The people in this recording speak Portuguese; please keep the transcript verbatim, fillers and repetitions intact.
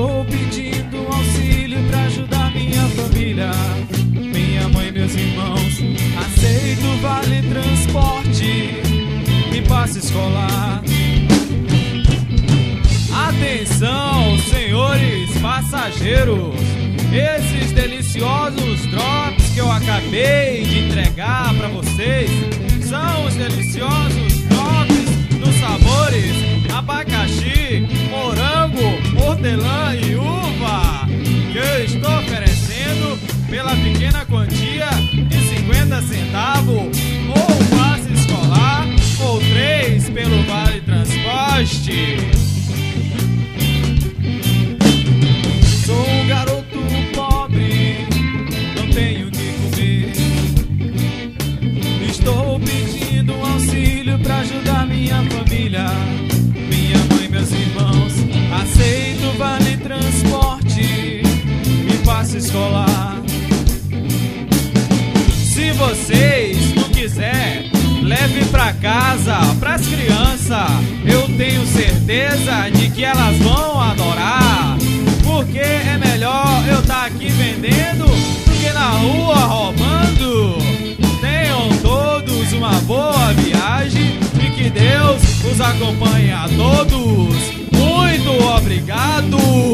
Estou pedindo auxílio pra ajudar minha família, minha mãe e meus irmãos. Aceito vale transporte e passe escolar. Atenção, senhores passageiros, esses deliciosos drops que eu acabei de entregar pra vocês são os deliciosos drops dos sabores abacaxi, morango, hortelã e uva, que eu estou oferecendo pela pequena quantia de cinquenta centavos, ou passe escolar, ou três pelo vale transporte. Sou um garoto pobre, não tenho o que comer. Estou pedindo um auxílio pra ajudar minha família, minha mãe e meus irmãos. Aceito vale transporte e passe escolar. Se vocês não quiserem, leve pra casa, pras crianças. Eu tenho certeza de que elas vão adorar, porque é melhor eu tá aqui vendendo do que na rua roubando. Tenham todos uma boa viagem e que Deus os acompanhe a todos. Muito obrigado!